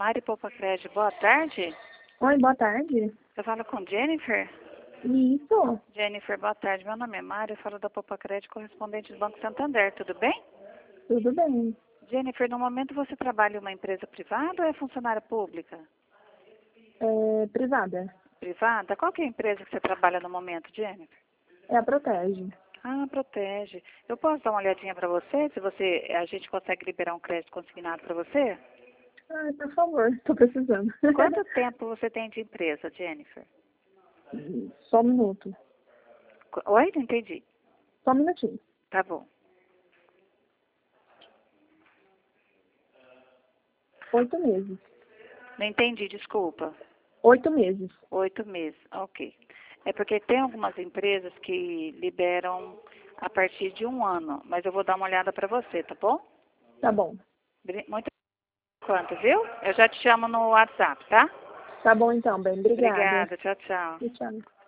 Mari Poupa Crédito, boa tarde. Oi, boa tarde. Eu falo com Jennifer. Isso, Jennifer, boa tarde. Meu nome é Mari, eu falo da Poupa Crédito, correspondente do Banco Santander, tudo bem? tudo bem. Jennifer, no momento você trabalha em uma empresa privada ou é funcionária pública? É privada. Privada? Qual que é a empresa que você trabalha no momento, Jennifer? É a Protege. Ah, Protege. Eu posso dar uma olhadinha para você, se a gente consegue liberar um crédito consignado para você? Ai, por favor, tô precisando. Quanto tempo você tem de empresa, Jennifer? Só um minuto. Oi, não entendi. Só um minutinho. Tá bom. 8 meses. Não entendi, desculpa. 8 meses. 8 meses, ok. É porque tem algumas empresas que liberam a partir de 1 ano, mas eu vou dar uma olhada para você, tá bom? Tá bom. Muito quanto, viu? Eu já te chamo no WhatsApp, tá? Tá bom então, bem. Obrigada. Obrigada, tchau, tchau. Tchau.